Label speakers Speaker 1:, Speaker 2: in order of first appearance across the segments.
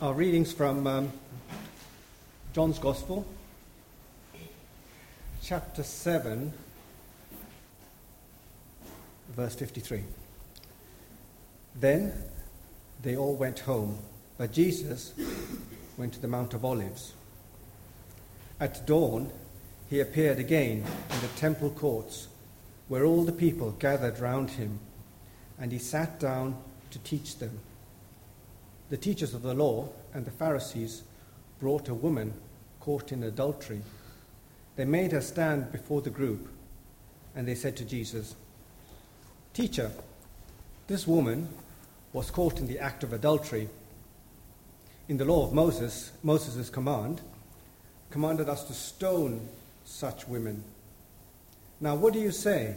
Speaker 1: Our readings from John's Gospel, chapter 7, verse 53. Then they all went home, but Jesus went to the Mount of Olives. At dawn, he appeared again in the temple courts, where all the people gathered round him, and he sat down to teach them. The teachers of the law and the Pharisees brought a woman caught in adultery. They made her stand before the group, and they said to Jesus, "Teacher, this woman was caught in the act of adultery. In the law of Moses' commanded us to stone such women. Now what do you say?"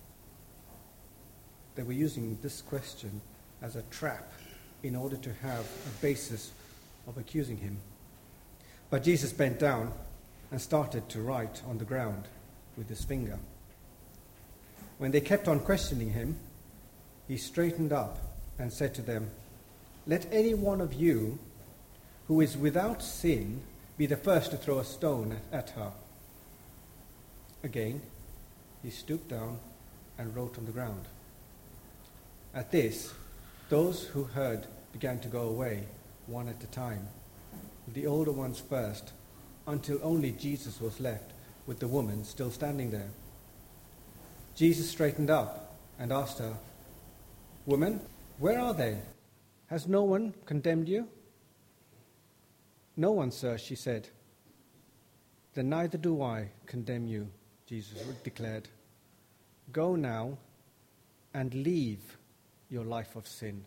Speaker 1: They were using this question as a trap in order to have a basis of accusing him. But Jesus bent down and started to write on the ground with his finger. When they kept on questioning him, he straightened up and said to them, "Let any one of you who is without sin be the first to throw a stone at her." Again, he stooped down and wrote on the ground. At this, those who heard began to go away, one at a time, the older ones first, until only Jesus was left with the woman still standing there. Jesus straightened up and asked her, "Woman, where are they? Has no one condemned you?" "No one, sir," she said. "Then neither do I condemn you," Jesus declared. "Go now and leave your life of sin."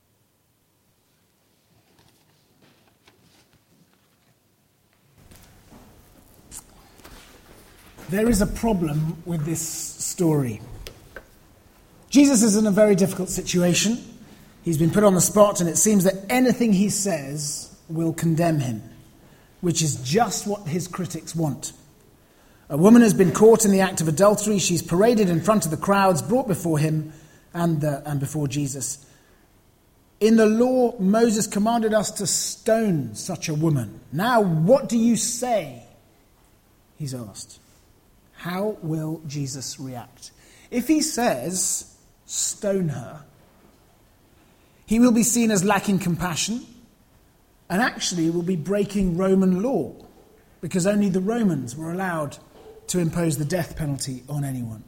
Speaker 2: There is a problem with this story. Jesus is in a very difficult situation. He's been put on the spot, and it seems that anything he says will condemn him, which is just what his critics want. A woman has been caught in the act of adultery. She's paraded in front of the crowds, brought before him and before Jesus. In the law, Moses commanded us to stone such a woman. Now, what do you say? He's asked. How will Jesus react? If he says, "Stone her," he will be seen as lacking compassion and actually will be breaking Roman law, because only the Romans were allowed to impose the death penalty on anyone.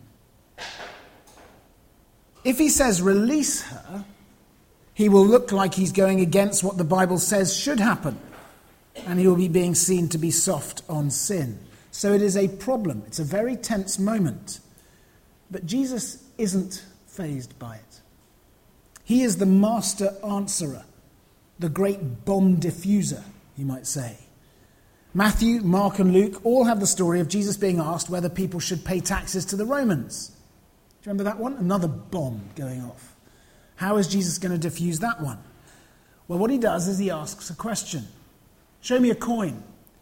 Speaker 2: If he says, "Release her," he will look like he's going against what the Bible says should happen, and he will be being seen to be soft on sin. So it is a problem. It's a very tense moment. But Jesus isn't fazed by it. He is the master answerer, the great bomb diffuser, you might say. Matthew, Mark and Luke all have the story of Jesus being asked whether people should pay taxes to the Romans. Do you remember that one? Another bomb going off. How is Jesus going to diffuse that one? Well, what he does is he asks a question. "Show me a coin."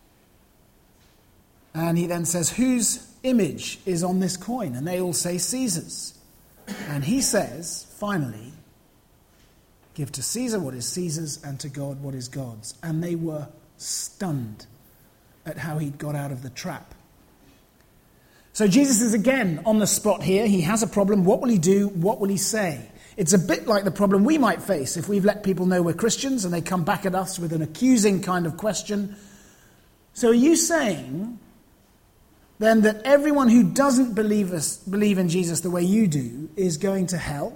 Speaker 2: And he then says, "Whose image is on this coin?" And they all say, "Caesar's." And he says, finally, "Give to Caesar what is Caesar's and to God what is God's." And they were stunned at how he'd got out of the trap. So Jesus is again on the spot here. He has a problem. What will he do? What will he say? It's a bit like the problem we might face if we've let people know we're Christians and they come back at us with an accusing kind of question. So are you saying then that everyone who doesn't believe in Jesus the way you do is going to hell?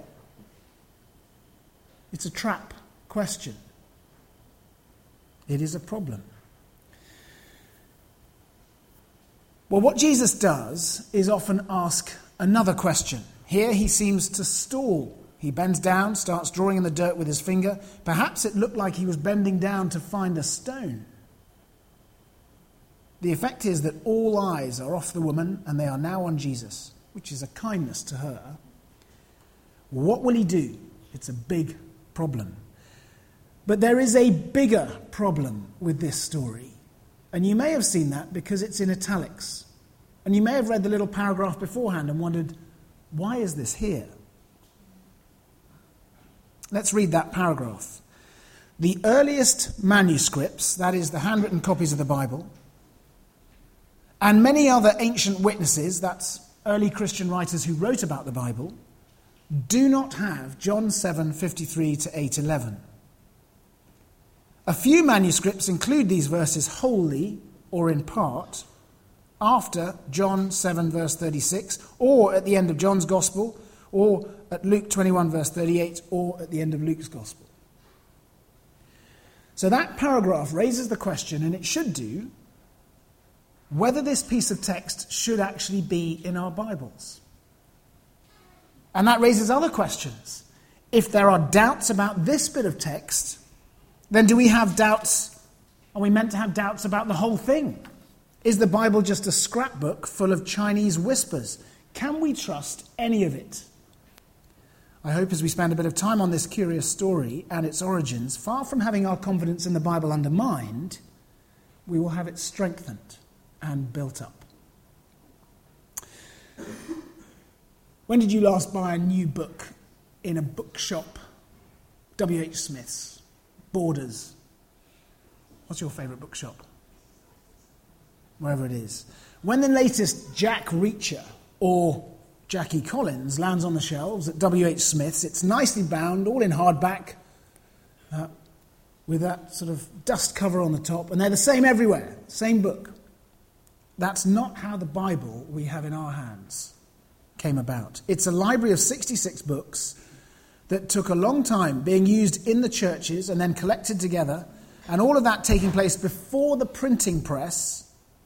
Speaker 2: It's a trap question. It is a problem. Well, what Jesus does is often ask another question. Here he seems to stall. He bends down, starts drawing in the dirt with his finger. Perhaps it looked like he was bending down to find a stone. The effect is that all eyes are off the woman and they are now on Jesus, which is a kindness to her. What will he do? It's a big problem. But there is a bigger problem with this story. And you may have seen that because it's in italics. And you may have read the little paragraph beforehand and wondered, why is this here? Let's read that paragraph. the earliest manuscripts, that is, the handwritten copies of the Bible, and many other ancient witnesses, that's early Christian writers who wrote about the Bible, do not have John 7:53 to 8:11. A few manuscripts include these verses wholly or in part after John 7 verse 36, or at the end of John's Gospel, or at Luke 21 verse 38, or at the end of Luke's Gospel. So that paragraph raises the question, and it should do, whether this piece of text should actually be in our Bibles. And that raises other questions. If there are doubts about this bit of text, then do we have doubts? Are we meant to have doubts about the whole thing? Is the Bible just a scrapbook full of Chinese whispers? Can we trust any of it? I hope as we spend a bit of time on this curious story and its origins, far from having our confidence in the Bible undermined, we will have it strengthened and built up. When did you last buy a new book in a bookshop? W.H. Smith's, Borders. What's your favourite bookshop? Wherever it is. When the latest Jack Reacher or Jackie Collins lands on the shelves at W.H. Smith's, it's nicely bound, all in hardback, with that sort of dust cover on the top, and they're the same everywhere, same book. That's not how the Bible we have in our hands came about. It's a library of 66 books that took a long time being used in the churches and then collected together, and all of that taking place before the printing press.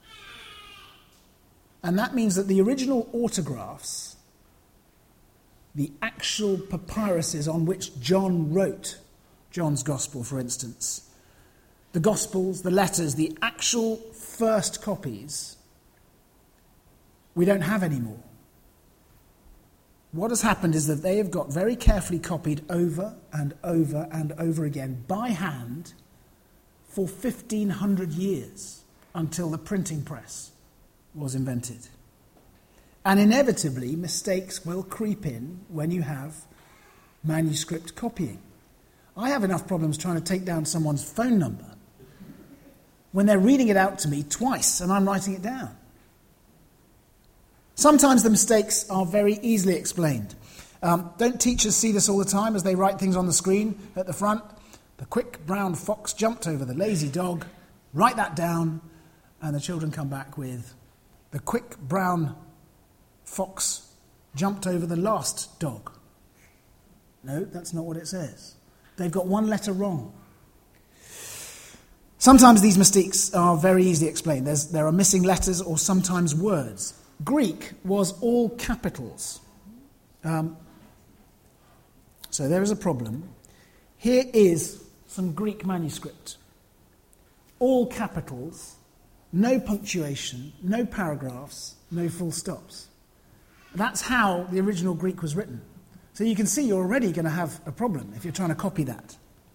Speaker 2: And that means that the original autographs, the actual papyruses on which John wrote John's Gospel, for instance, the Gospels, the letters, the actual first copies, we don't have anymore. What has happened is that they have got very carefully copied over and over and over again by hand for 1,500 years until the printing press was invented. And inevitably, mistakes will creep in when you have manuscript copying. I have enough problems trying to take down someone's phone number when they're reading it out to me twice and I'm writing it down. Sometimes the mistakes are very easily explained. Don't teachers see this all the time as they write things on the screen at the front? The quick brown fox jumped over the lazy dog. Write that down, and the children come back with, the quick brown fox jumped over the last dog. No, that's not what it says. They've got one letter wrong. Sometimes these mistakes are very easily explained. There are missing letters or sometimes words. Greek was all capitals. So there is a problem. Here is some Greek manuscript. All capitals, no punctuation, no paragraphs, no full stops. That's how the original Greek was written. So you can see you're already going to have a problem if you're trying to copy that.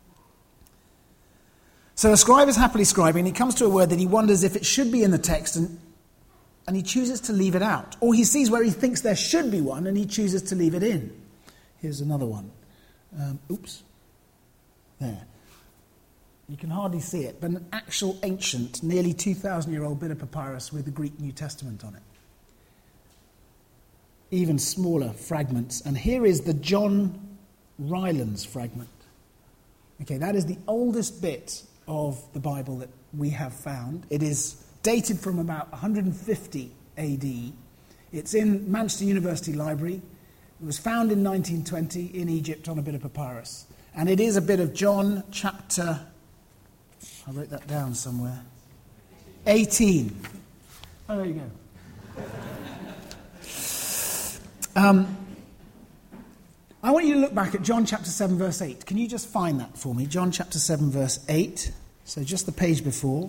Speaker 2: So a scribe is happily scribing, and he comes to a word that he wonders if it should be in the text, and he chooses to leave it out. Or he sees where he thinks there should be one, and he chooses to leave it in. Here's another one. There. You can hardly see it, but an actual ancient, nearly 2,000-year-old bit of papyrus with the Greek New Testament on it. Even smaller fragments. And here is the John Rylands fragment. Okay, that is the oldest bit of the Bible that we have found. It is dated from about 150 AD. It's in Manchester University Library. It was found in 1920 in Egypt on a bit of papyrus. And it is a bit of John chapter, I wrote that down somewhere, 18. Oh, there you go. I want you to look back at John chapter 7 verse 8. Can you just find that for me? John chapter 7 verse 8. So just the page before.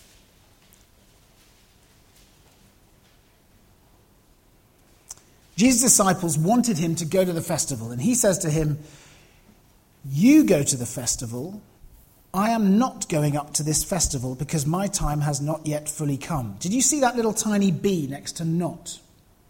Speaker 2: Jesus' disciples wanted him to go to the festival, and he says to him, "You go to the festival. I am not going up to this festival because my time has not yet fully come." Did you see that little tiny B next to not?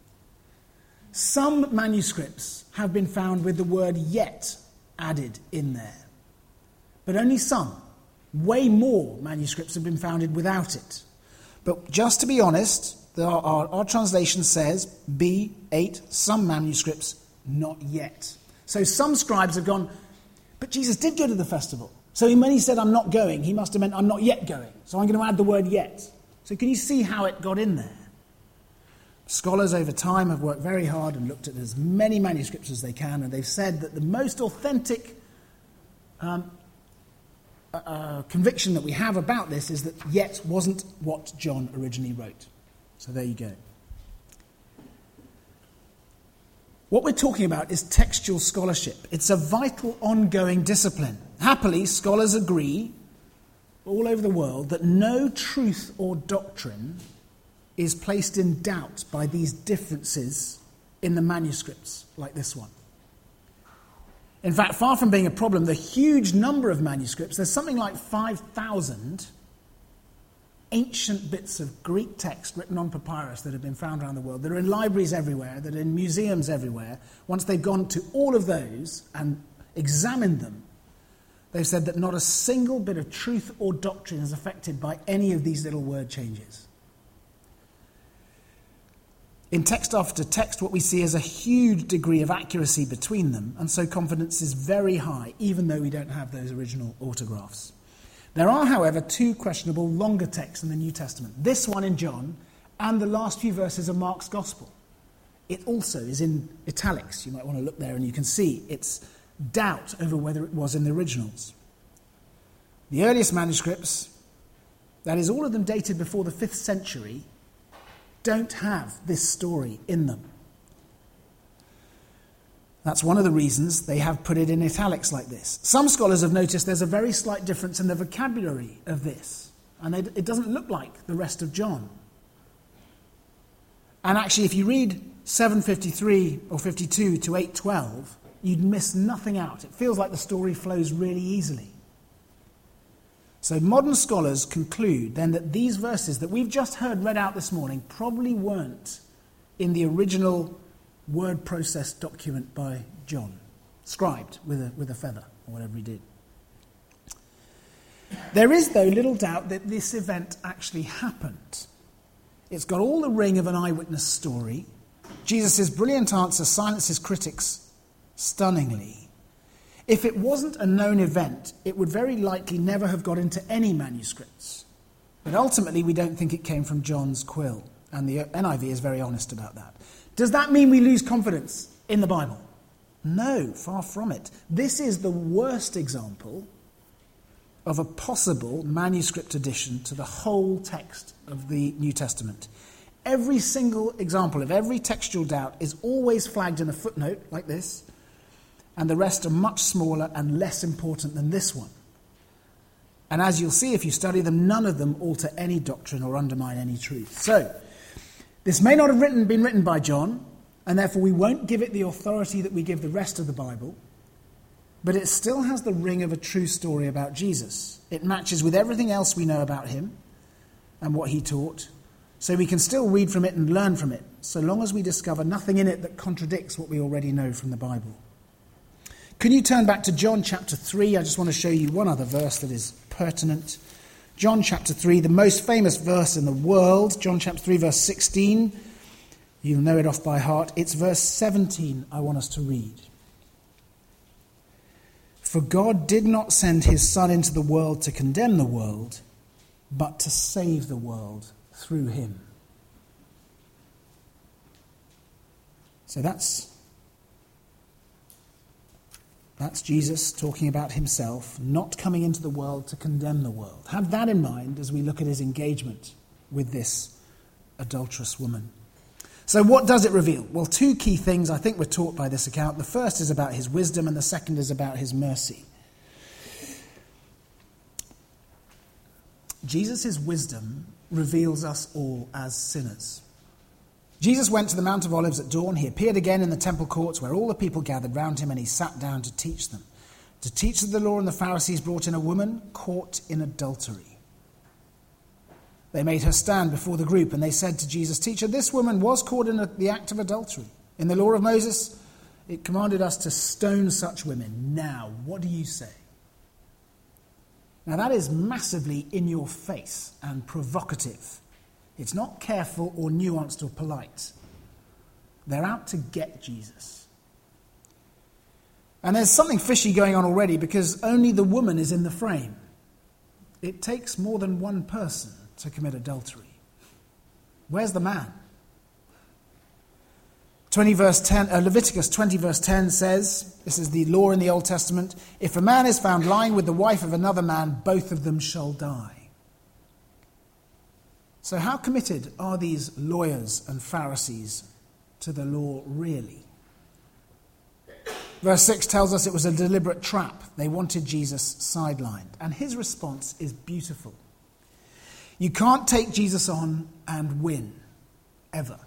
Speaker 2: Some manuscripts have been found with the word yet added in there. but only some. Way more manuscripts have been founded without it. But just to be honest, our translation says B8, some manuscripts, not yet. So some scribes have gone, but Jesus did go to the festival. So when he said, I'm not going, he must have meant, I'm not yet going. So I'm going to add the word yet. So can you see how it got in there? Scholars over time have worked very hard and looked at as many manuscripts as they can, and they've said that the most authentic conviction that we have about this is that yet wasn't what John originally wrote. So there you go. What we're talking about is textual scholarship. It's a vital, ongoing discipline. Happily, scholars agree all over the world that no truth or doctrine is placed in doubt by these differences in the manuscripts like this one. In fact, far from being a problem, the huge number of manuscripts, there's something like 5,000 ancient bits of Greek text written on papyrus that have been found around the world, that are in libraries everywhere, that are in museums everywhere. Once they've gone to all of those and examined them, they've said that not a single bit of truth or doctrine is affected by any of these little word changes. In text after text, what we see is a huge degree of accuracy between them, and so confidence is very high, even though we don't have those original autographs. There are, however, two questionable longer texts in the New Testament. This one in John, and the last few verses of Mark's Gospel. It also is in italics. You might want to look there and you can see it's doubt over whether it was in the originals. The earliest manuscripts, that is all of them dated before the 5th century, don't have this story in them. That's one of the reasons they have put it in italics like this. Some scholars have noticed there's a very slight difference in the vocabulary of this, and it doesn't look like the rest of John. And actually, if you read 753 or 52 to 812, you'd miss nothing out. It feels like the story flows really easily. So modern scholars conclude then that these verses that we've just heard read out this morning probably weren't in the original word process document by John, scribed with a feather or whatever he did. There is, though, little doubt that this event actually happened. It's got all the ring of an eyewitness story. Jesus' brilliant answer silences critics stunningly. If it wasn't a known event, it would very likely never have got into any manuscripts. But ultimately, we don't think it came from John's quill, and the NIV is very honest about that. Does that mean we lose confidence in the Bible? No, far from it. This is the worst example of a possible manuscript addition to the whole text of the New Testament. Every single example of every textual doubt is always flagged in a footnote like this, and the rest are much smaller and less important than this one. And as you'll see if you study them, none of them alter any doctrine or undermine any truth. So, this may not have been written by John, and therefore we won't give it the authority that we give the rest of the Bible, but it still has the ring of a true story about Jesus. It matches with everything else we know about him and what he taught, so we can still read from it and learn from it, so long as we discover nothing in it that contradicts what we already know from the Bible. Can you turn back to John chapter 3? I just want to show you one other verse that is pertinent. John chapter 3, the most famous verse in the world. John chapter 3, verse 16. You'll know it off by heart. It's verse 17 I want us to read. For God did not send his Son into the world to condemn the world, but to save the world through him. So that's Jesus talking about himself not coming into the world to condemn the world. Have that in mind as we look at his engagement with this adulterous woman. So what does it reveal? Well, two key things I think we're taught by this account. The first is about his wisdom and the second is about his mercy. Jesus' wisdom reveals us all as sinners. Jesus went to the Mount of Olives at dawn. He appeared again in the temple courts where all the people gathered round him, and he sat down to teach them. To teach the law, and the Pharisees brought in a woman caught in adultery. They made her stand before the group, and they said to Jesus, "Teacher, this woman was caught in the act of adultery. In the law of Moses, it commanded us to stone such women. Now, what do you say?" Now that is massively in your face and provocative. It's not careful or nuanced or polite. They're out to get Jesus. And there's something fishy going on already because only the woman is in the frame. It takes more than one person to commit adultery. Where's the man? Leviticus 20 verse 10 says, this is the law in the Old Testament, if a man is found lying with the wife of another man, both of them shall die. So how committed are these lawyers and Pharisees to the law really? Verse 6 tells us it was a deliberate trap. They wanted Jesus sidelined. And his response is beautiful. You can't take Jesus on and win, ever.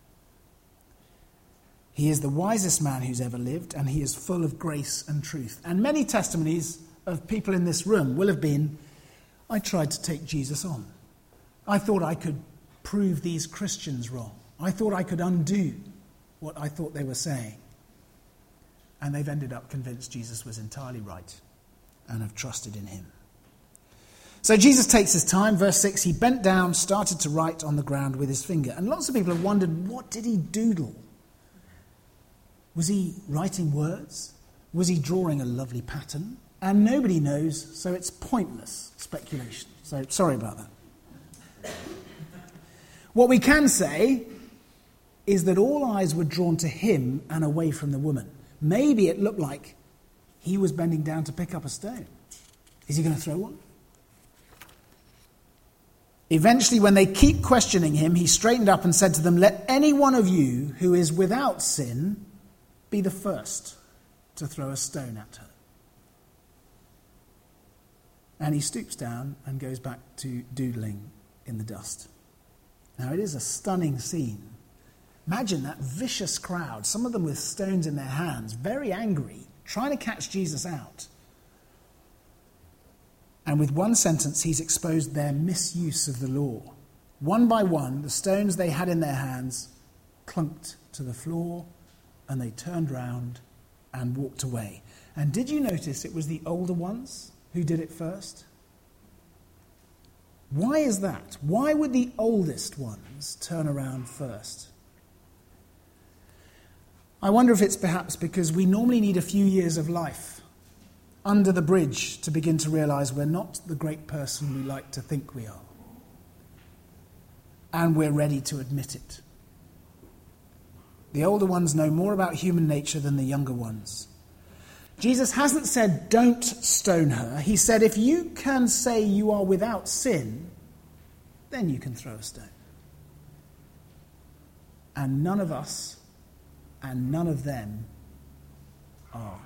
Speaker 2: He is the wisest man who's ever lived, and he is full of grace and truth. And many testimonies of people in this room will have been, I tried to take Jesus on. I thought I could prove these Christians wrong. I thought I could undo what I thought they were saying. And they've ended up convinced Jesus was entirely right and have trusted in him. So Jesus takes his time. Verse 6, he bent down, started to write on the ground with his finger. And lots of people have wondered, what did he doodle? Was he writing words? Was he drawing a lovely pattern? And nobody knows, so it's pointless speculation. So sorry about that. What we can say is that all eyes were drawn to him and away from the woman. Maybe it looked like he was bending down to pick up a stone. Is he going to throw one? Eventually, when they keep questioning him, he straightened up and said to them, let any one of you who is without sin be the first to throw a stone at her. And he stoops down and goes back to doodling in the dust. Now, it is a stunning scene. Imagine that vicious crowd, some of them with stones in their hands, very angry, trying to catch Jesus out. And with one sentence, he's exposed their misuse of the law. One by one, the stones they had in their hands clunked to the floor, and they turned round and walked away. And did you notice it was the older ones who did it first? Why is that? Why would the oldest ones turn around first? I wonder if it's perhaps because we normally need a few years of life under the bridge to begin to realise we're not the great person we like to think we are. And we're ready to admit it. The older ones know more about human nature than the younger ones. Jesus hasn't said, don't stone her. He said, if you can say you are without sin, then you can throw a stone. And none of us and none of them are.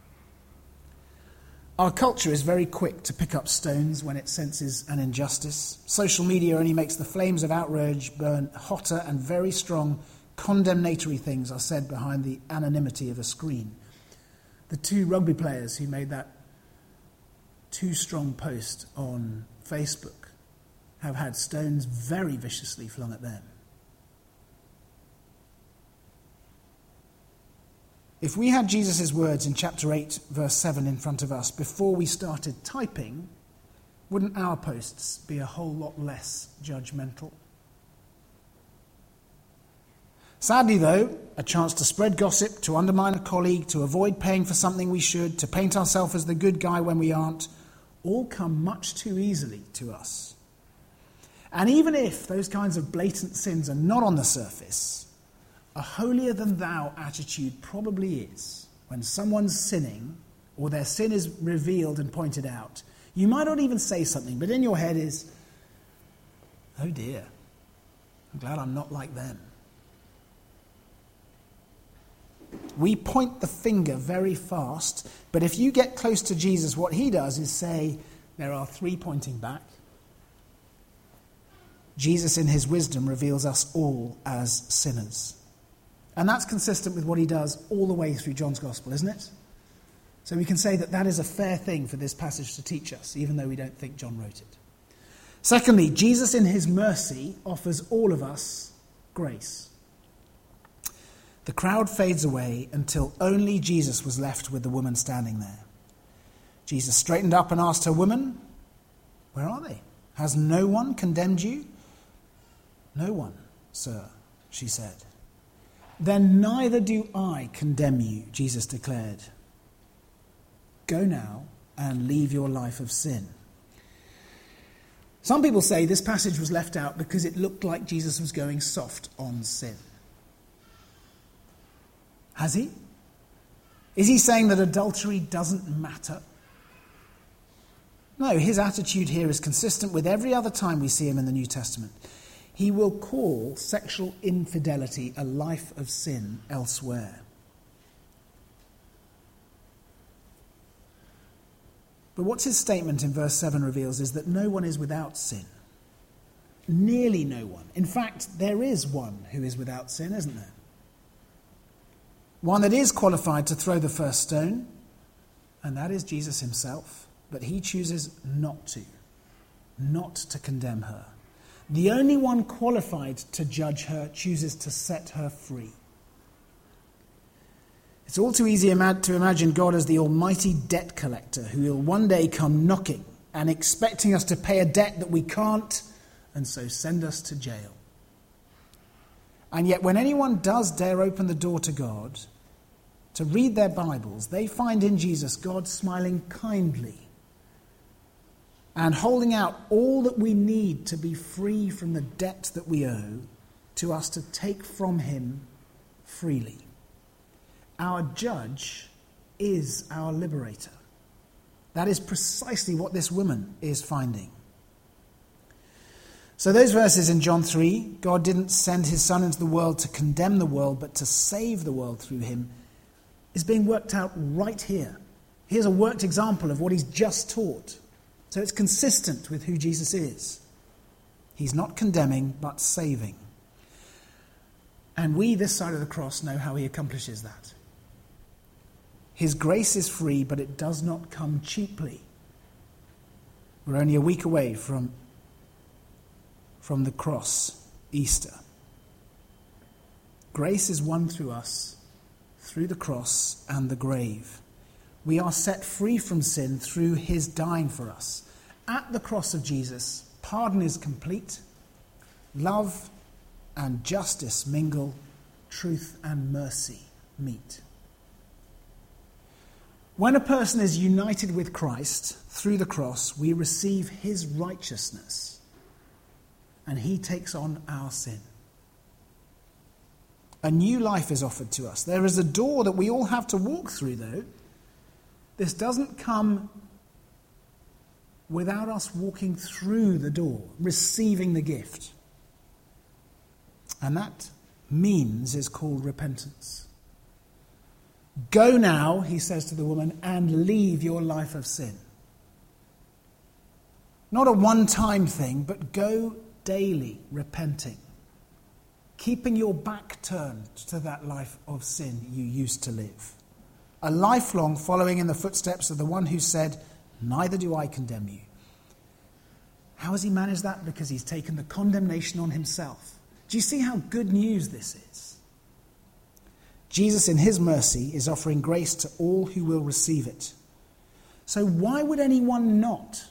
Speaker 2: Our culture is very quick to pick up stones when it senses an injustice. Social media only makes the flames of outrage burn hotter, and very strong condemnatory things are said behind the anonymity of a screen. The two rugby players who made that too strong post on Facebook have had stones very viciously flung at them. If we had Jesus' words in chapter 8, verse 7 in front of us before we started typing, wouldn't our posts be a whole lot less judgmental? Sadly, though, a chance to spread gossip, to undermine a colleague, to avoid paying for something we should, to paint ourselves as the good guy when we aren't, all come much too easily to us. And even if those kinds of blatant sins are not on the surface, a holier-than-thou attitude probably is. When someone's sinning, or their sin is revealed and pointed out, you might not even say something, but in your head is, oh dear, I'm glad I'm not like them. We point the finger very fast, but if you get close to Jesus, what he does is say, there are three pointing back. Jesus in his wisdom reveals us all as sinners. And that's consistent with what he does all the way through John's Gospel, isn't it? So we can say that that is a fair thing for this passage to teach us, even though we don't think John wrote it. Secondly, Jesus in his mercy offers all of us grace. The crowd fades away until only Jesus was left with the woman standing there. Jesus straightened up and asked her, "Woman, Where are they? Has no one condemned you? No one, sir, she said. Then neither do I condemn you, Jesus declared. Go now and leave your life of sin. Some people say this passage was left out because it looked like Jesus was going soft on sin. Has he? Is he saying that adultery doesn't matter? No, his attitude here is consistent with every other time we see him in the New Testament. He will call sexual infidelity a life of sin elsewhere. But what his statement in verse 7 reveals is that no one is without sin. Nearly no one. In fact, there is one who is without sin, isn't there? One that is qualified to throw the first stone, and that is Jesus himself. But he chooses not to condemn her. The only one qualified to judge her chooses to set her free. It's all too easy to imagine God as the almighty debt collector who will one day come knocking and expecting us to pay a debt that we can't, and so send us to jail. And yet when anyone does dare open the door to God, to read their Bibles, they find in Jesus God smiling kindly and holding out all that we need to be free from the debt that we owe to us to take from him freely. Our judge is our liberator. That is precisely what this woman is finding. So those verses in John 3, God didn't send his son into the world to condemn the world, but to save the world through him, is being worked out right here. Here's a worked example of what he's just taught. So it's consistent with who Jesus is. He's not condemning, but saving. And we, this side of the cross, know how he accomplishes that. His grace is free, but it does not come cheaply. We're only a week away from the cross, Easter. Grace is won through us, through the cross and the grave. We are set free from sin through his dying for us. At the cross of Jesus, pardon is complete. Love and justice mingle. Truth and mercy meet. When a person is united with Christ through the cross, we receive his righteousness, and he takes on our sin. A new life is offered to us. There is a door that we all have to walk through, though. This doesn't come without us walking through the door, receiving the gift. And that means is called repentance. Go now, he says to the woman, and leave your life of sin. Not a one-time thing, but go daily repenting, keeping your back turned to that life of sin you used to live. A lifelong following in the footsteps of the one who said, neither do I condemn you. How has he managed that? Because he's taken the condemnation on himself. Do you see how good news this is? Jesus, in his mercy, is offering grace to all who will receive it. So why would anyone not?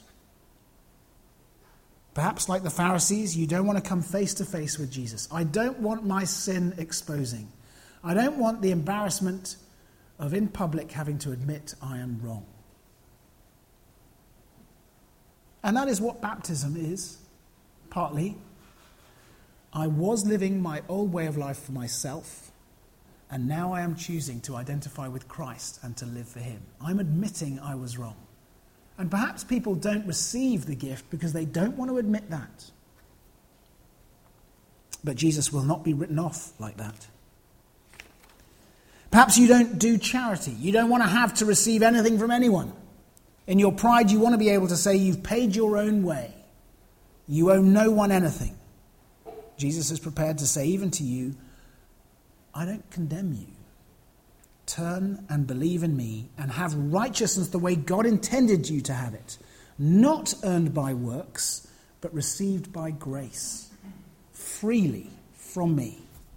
Speaker 2: Perhaps like the Pharisees, you don't want to come face to face with Jesus. I don't want my sin exposing. I don't want the embarrassment of in public having to admit I am wrong. And that is what baptism is, partly. I was living my old way of life for myself, and now I am choosing to identify with Christ and to live for him. I'm admitting I was wrong. And perhaps people don't receive the gift because they don't want to admit that. But Jesus will not be written off like that. Perhaps you don't do charity. You don't want to have to receive anything from anyone. In your pride, you want to be able to say you've paid your own way. You owe no one anything. Jesus is prepared to say even to you, I don't condemn you. Turn and believe in me and have righteousness the way God intended you to have it, not earned by works, but received by grace, freely from me.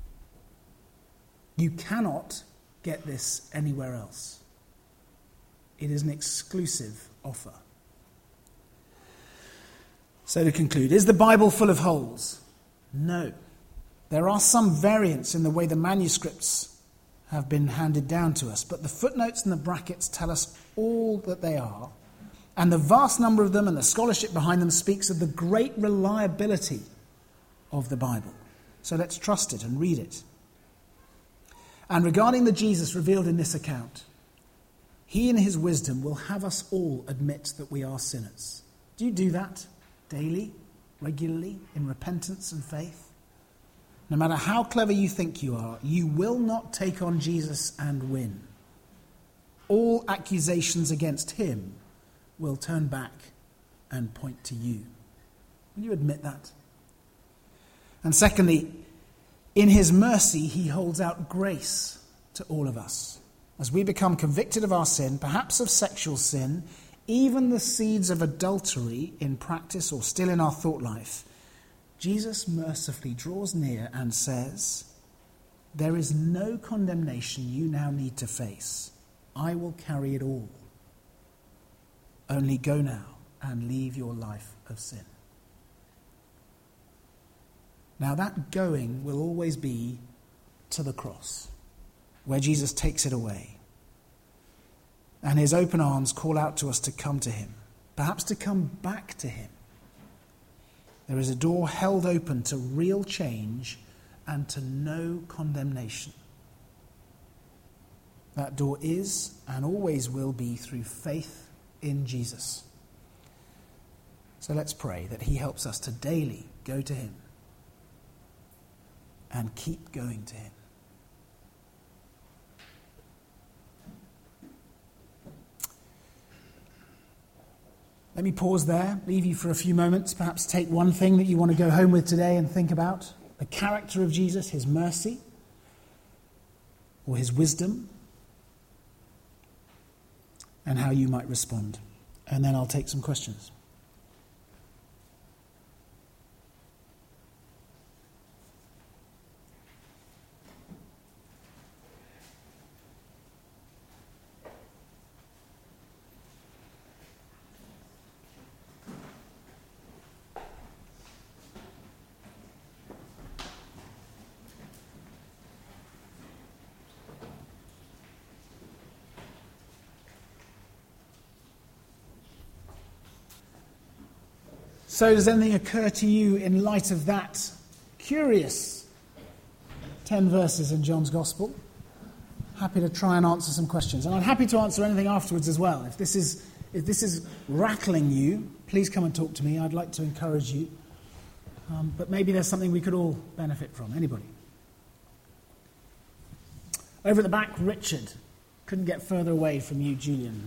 Speaker 2: You cannot get this anywhere else. It is an exclusive offer. So to conclude, is the Bible full of holes? No. There are some variants in the way the manuscripts have been handed down to us, but the footnotes and the brackets tell us all that they are, and the vast number of them and the scholarship behind them speaks of the great reliability of the Bible. So let's trust it and read it. And regarding the Jesus revealed in this account, he in his wisdom will have us all admit that we are sinners. Do you do that daily, regularly, in repentance and faith? No matter how clever you think you are, you will not take on Jesus and win. All accusations against him will turn back and point to you. Will you admit that? And secondly, in his mercy, he holds out grace to all of us. As we become convicted of our sin, perhaps of sexual sin, even the seeds of adultery in practice or still in our thought life, Jesus mercifully draws near and says, "There is no condemnation you now need to face. I will carry it all. Only go now and leave your life of sin." Now that going will always be to the cross, where Jesus takes it away. And his open arms call out to us to come to him, perhaps to come back to him. There is a door held open to real change and to no condemnation. That door is and always will be through faith in Jesus. So let's pray that he helps us to daily go to him and keep going to him. Let me pause there, leave you for a few moments, perhaps take one thing that you want to go home with today and think about. The character of Jesus, his mercy, or his wisdom, and how you might respond. And then I'll take some questions. So does anything occur to you in light of that curious 10 verses in John's Gospel? Happy to try and answer some questions. And I'm happy to answer anything afterwards as well. If this is rattling you, please come and talk to me. I'd like to encourage you. But maybe there's something we could all benefit from. Anybody? Over at the back, Richard. Couldn't get further away from you, Julian.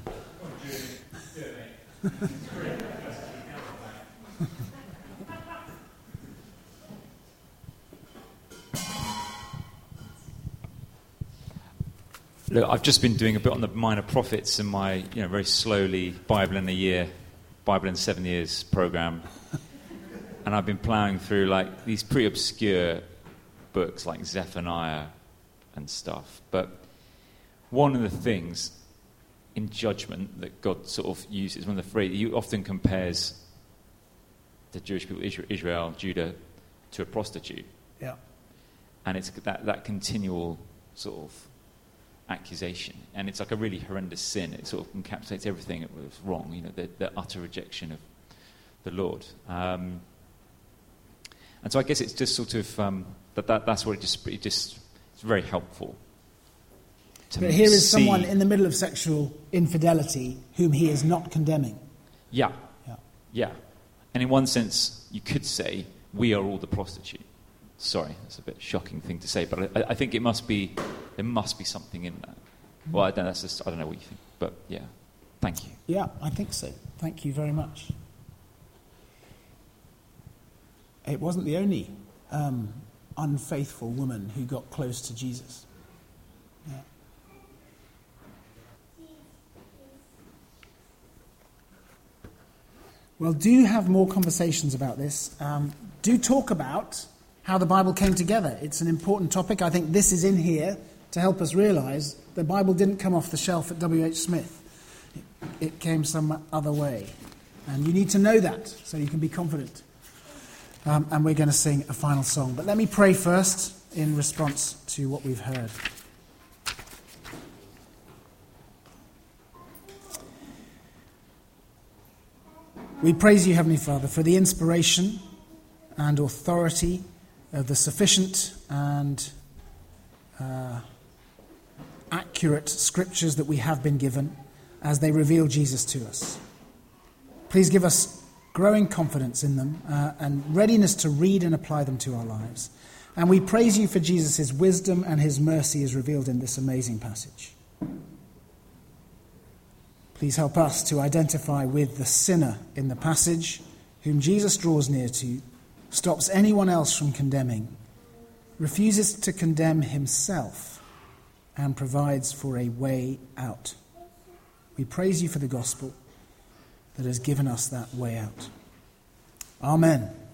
Speaker 3: Look, I've just been doing a bit on the minor prophets in my, very slowly Bible in a year, Bible in 7 years program, and I've been ploughing through these pretty obscure books like Zephaniah and stuff. But one of the things in judgment that God sort of uses, one of the phrases, he often compares the Jewish people, Israel, Judah, to a prostitute.
Speaker 2: Yeah. And
Speaker 3: it's that continual sort of accusation, and it's like a really horrendous sin. It sort of encapsulates everything that was wrong, the utter rejection of the Lord. And so I guess it's just sort of that's what it's very helpful.
Speaker 2: But here is someone in the middle of sexual infidelity whom he is not condemning.
Speaker 3: Yeah. And in one sense, you could say we are all the prostitute. Sorry, that's a bit shocking thing to say, but I think there must be something in that. Well, I don't know what you think, but yeah, thank you.
Speaker 2: Yeah, I think so. Thank you very much. It wasn't the only unfaithful woman who got close to Jesus. Yeah. Well, do have more conversations about this. Do talk about how the Bible came together. It's an important topic. I think this is in here to help us realise the Bible didn't come off the shelf at W.H. Smith. It came some other way. And you need to know that so you can be confident. And we're going to sing a final song. But let me pray first in response to what we've heard. We praise you, Heavenly Father, for the inspiration and authority of the sufficient and accurate scriptures that we have been given as they reveal Jesus to us. Please give us growing confidence in them and readiness to read and apply them to our lives. And we praise you for Jesus' wisdom and his mercy as revealed in this amazing passage. Please help us to identify with the sinner in the passage, whom Jesus draws near to, stops anyone else from condemning, refuses to condemn himself, and provides for a way out. We praise you for the gospel that has given us that way out. Amen.